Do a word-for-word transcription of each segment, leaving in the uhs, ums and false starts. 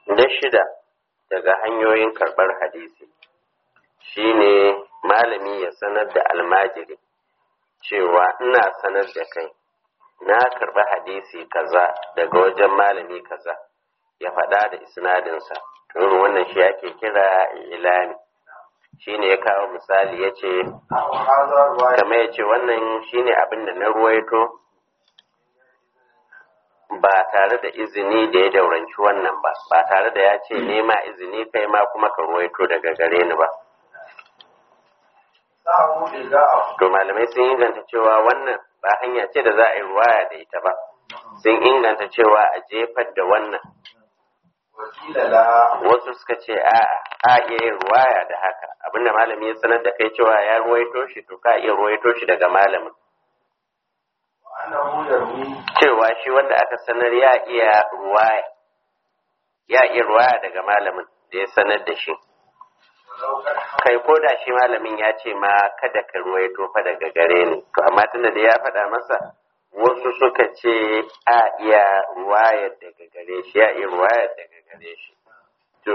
Na shida daga hanyoyin karɓar hadisi shine malami ya sanar da almajiri cewa ina sanar da kai na karɓi hadisi kaza daga wajen malami kaza ya faɗa da isnadinsa. Irin wannan shi ake kira ilani. Shine ya kawo misali ya ce kamar ya ce wannan shine abin da na ruwaito ba tare da izini da ya dauranci wannan ba ba tare da ya ce nema izini kai ma kuma ka ruwaito daga gare ni ba. To malamai sun inganta cewa wannan ba hanya ce da za a yi ruwaya da ita ba, sun inganta cewa a jefar da wannan. Wasu suka ce a a iya yin ruwaya da haka, abinda malami ya sanar da kai cewa ya ruwaito shi to ka iya ruwaito shi daga malamin. Cewa shi wanda aka sanar ya iya ruwaya ya iya ruwaya daga malamin da ya sanar da shi. Kai ko da shi malamin ya ce ma kada ka ruwaito fa daga gare ni, to amma tunda da ya faɗa masa, wasu suka ce a iya ruwayar daga gare shi ya iya ruwayar daga gare shi. To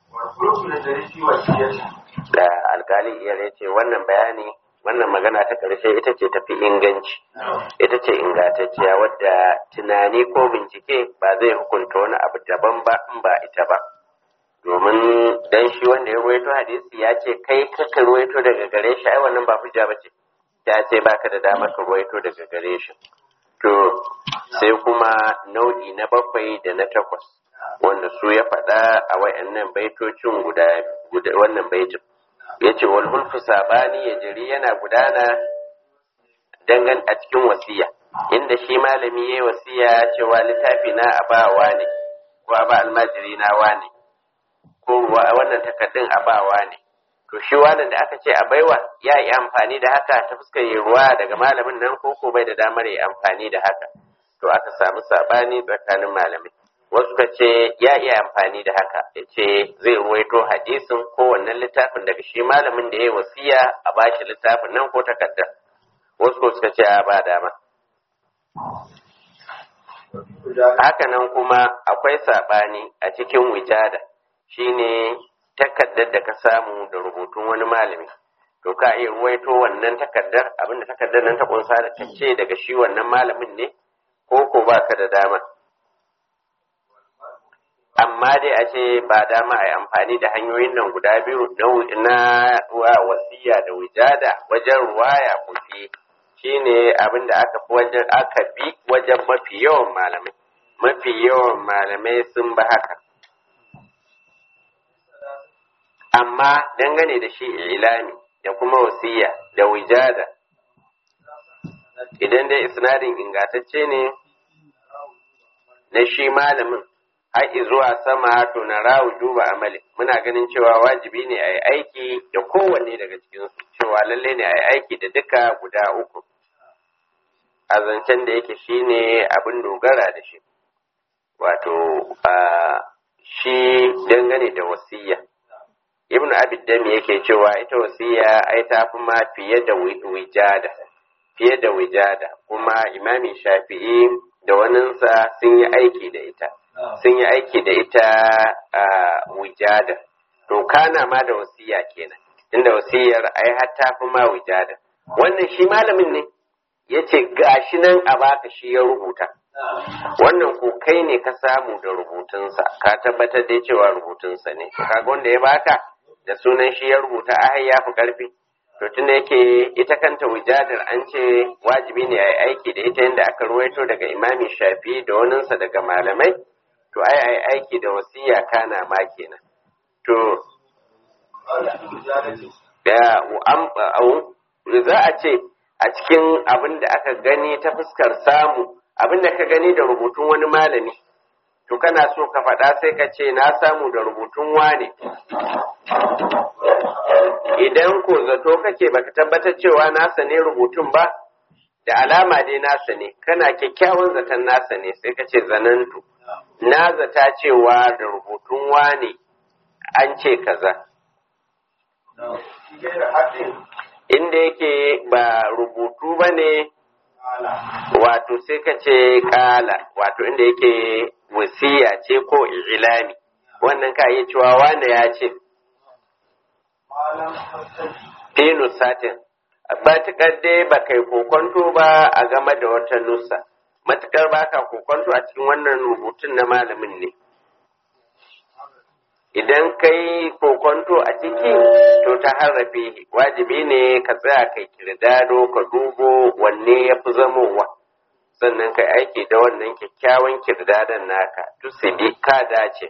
da alkali iyar ya ce wannan bayani wannan magana ta ƙarshe ita ce tafi inganci, ita ce ingantacciya wadda tunani ko bincike ba zai hukunta wani abu daban ba in ba ita ba. Domin dan shi wanda ya ruwaito hadisi ya ce kai kaka ruwaito daga gare shi, ai wannan ba hujja ba ce, ya ce baka da damar ka ruwaito daga gare shi. To sai kuma nau'i na bakwai da na takwas wanda su ya faɗa a wayannan baitocin guda wannan baitin. Ya ce wal hulfu sabani ya jiri yana gudana dangan a cikin wasiya, inda shi malami yayi wasiya cewa littafi na abawa ne ko aba almajiri na wane ko wannan takaddun abawa ne, to shi wannan da aka ce a baiwa ya yi amfani da haka ta fuskar yi ruwa daga malamin nan ko ko bai da damar yi amfani da haka. To aka samu sabani tsakanin malamai, wasu ka ce ya iya amfani da haka, ya ce zai ruwaito hadisin ko wannan littafin daga shi malamin da ya yi wasiya a bashi littafin nan ko takaddar. Wasu ko suka ce a ba dama. Haka nan kuma akwai sabani a cikin wijada, shine takaddar da ka samu da rubutun wani malami, to ka iya ruwaito wannan takaddar abinda takaddar nan ta kunsa da ta ce daga shi wannan malamin ne ko ko baka da dama. Amma dai a ce ba dama a yi amfani da hanyoyin nan guda biyu na wasiya da wijada wajen ruwaya kufi, shine abinda aka fi wajen aka bi wajen mafi yawan malamai mafi yawan malamai sun ba haka. Amma dangane da shi ilami da kuma wasiya da wijada, idan dai isnadin ingantacce ne na shi malamin har zuwa sama, to na rawu duba amali, muna ganin cewa wajibi ne a yi aiki da kowanne daga cikinsu, cewa lalle ne a yi aiki da duka guda uku a zancen da yake shi ne abin dogara da shi. Wato shi dangane da wasiya, ibnu abiddami yake cewa ita wasiya ai ta fi ma fiye da wijada fiye da wijada kuma imami shafi'i da waninsa sun yi aiki da ita sun yi aiki da ita a wijada. To kana ma da wasiya kenan, inda wasiyar ai har ta fi ma wijada. Wannan shi malamin ne ya ce gashi nan a baka shi ya rubuta, wannan ko kai ne ka samu da rubutunsa, ka tabbatar da cewa rubutunsa ne, kaga wanda ya baka da sunan shi ya rubuta a ya fi karfi. To tunda yake ita kanta wijadar an ce wajibi ne a yi aiki da ita yadda aka ruwaito daga imami shafi da waninsa daga malamai, to ai ai aiki da wasiya kana ma kenan. To ya za a ce a cikin abin da aka gani ta fuskar samu, abin da ka gani da rubutun wani malami, to kana so ka faɗa sai ka ce na samu da rubutun wane. Idan ko zato kake baka tabbatar cewa nasa ne rubutun ba, da alama dai nasa ne, kana kyakkyawan zaton nasa ne, sai ka ce zanantu na zata cewa da rubutun wane an ce kaza. Inda yake ba rubutu ba ne, wato sai ka ce kala, wato inda yake wasiya ce ko ilami, wannan ka iya cewa wanda ya ce Dinu satin, matuƙar dai ba kai kokonto ba a game da wata nusa, matuƙar ba ka kokonto a cikin wannan rubutun na malamin ne. Idan kai kokonto a ciki, to ta harrafe wajibi ne ka tsaya kai kirdado ka dubo wanne ya fi zamowa, sannan kai aiki da wannan kyakkyawan kirdadon naka, tusidi ka dace.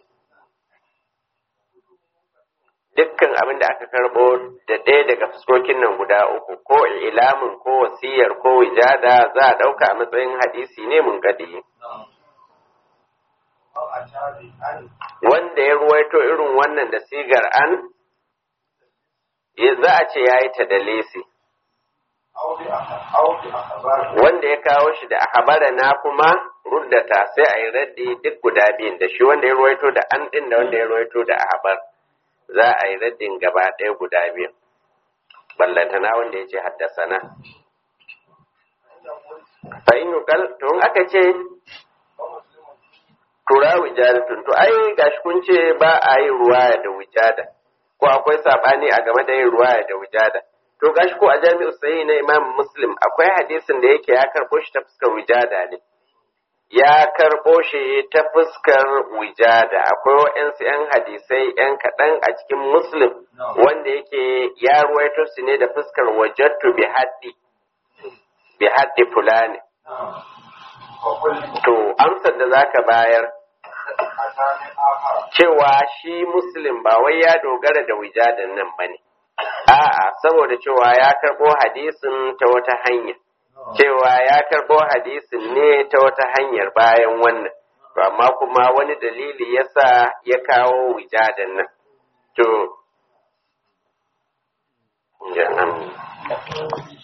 Dukkan abin da aka karɓo da ɗaya daga fuskokin nan guda uku ko ilamin ko wasiyar ko wijada za a ɗauka a matsayin hadisi ne mun gadi. Wanda ya ruwaito irin wannan da sigar an, za a ce ya yi ta da lesi. Wanda ya kawo shi da ahabara na kuma ruddata sai a yi raddi duk guda biyun da shi wanda ya ruwaito da an ɗin da wanda ya ruwaito da ahabar. Za a yi raddin gaba ɗaya guda biyu, ballantana wanda ya ce haddasana. Fa'in yukal, to in aka ce, tura wijadatun, to ai gashi kun ce ba a yi ruwaya da wujada, ko akwai saɓani a game da yin ruwaya da wujada. To gashi ko a jami'u sahi na Imam Muslim akwai hadisin da yake ya karɓo shi ta fuskar wujada ne. Ya karɓo shi ta fuskar wijada akwai wa'yansu ‘yan hadisai ‘yan kaɗan a cikin Muslim wanda yake ya ruwaito su ne da fuskar wajattu bi haddi, bi haddi fulani. To, amsar da za ka bayar cewa shi Muslim ba wai ya dogara da wijadan nan ba ne, a'a, saboda cewa ya karɓo hadisin ta wata hanya. Cewa ya karɓo hadisin ne ta wata hanyar bayan wannan, to amma kuma wani dalili yasa ya kawo wijadan nan. To,